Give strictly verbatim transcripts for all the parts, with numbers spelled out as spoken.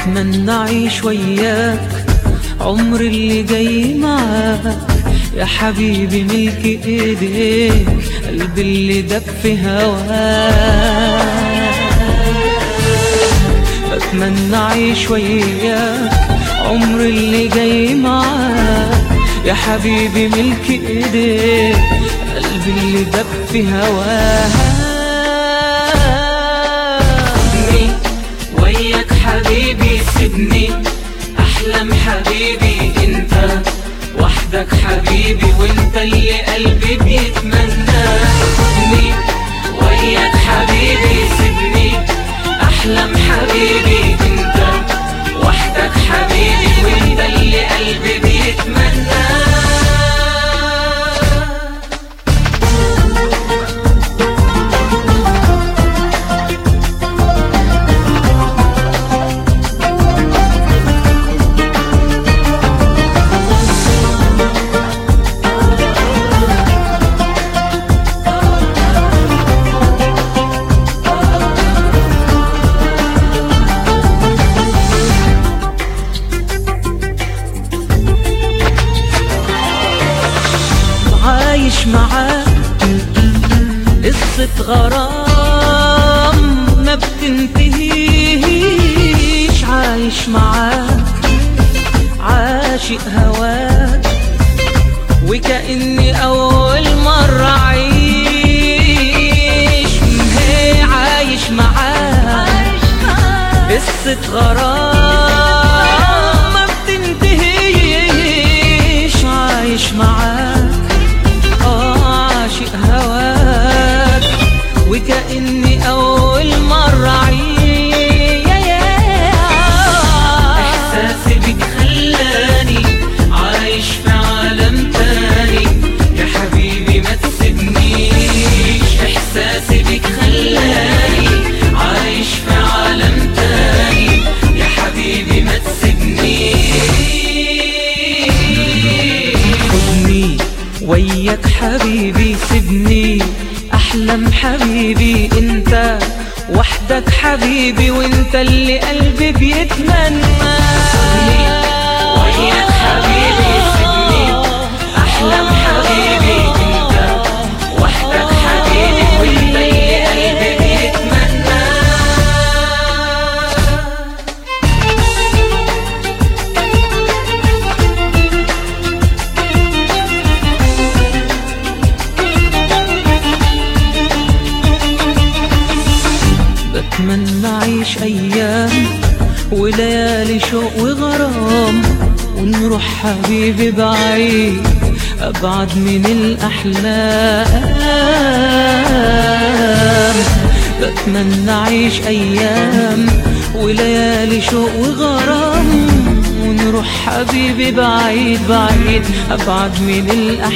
بتمنى اعيش وياك عمر اللي جاي معاك يا حبيبي، ملك ايديك قلبي اللي دب في هواك. بتمنى اعيش وياك عمر اللي جاي معاك يا حبيبي، ملك ايديك قلبي اللي دب في هواك. سيبني وياك حبيبي، سيبني احلم حبيبي، انت وحدك حبيبي وانت اللي قلبي بيتمنى. سيبني وياك حبيبي، سيبني احلم حبيبي، انت وحدك حبيبي وانت اللي قلبي بيتمنى. عايش معاك قصة غرام ما بتنتهيش، عايش معاك عاشق هواك وكأني أول مرة أعيش. هي عايش معاك قصة غرام ما بتنتهيش، عايش معاك عاشق هواك وكأني أول مرة أعيش. إحساسي بك خلاني عايش في عالم تاني يا حبيبي ما تسيبنيش. إحساسي بك خلاني عايش في عالم تاني يا حبيبي ما تسيبنيش. خدني وياك حبيبي، سيبني احلم حبيبي، انت وحدك حبيبي وانت اللي قلبي بيتمنى. وياك حبيبي، سيبني احلم حبيبي، انت وحدك حبيبي وانت اللي قلبي بيتمنى. بتمنى اعيش ايام وليالي شوق وغرام ونروح حبيبي بعيد ابعد من الاحلام. بتمنى اعيش ايام وليالي شوق وغرام ونروح حبيبي بعيد بعيد ابعد من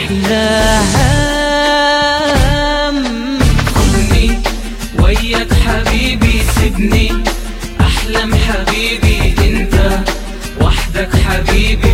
الاحلام. خدني وياك حبيبي، سيبني احلم حبيبي، انت وحدك حبيبي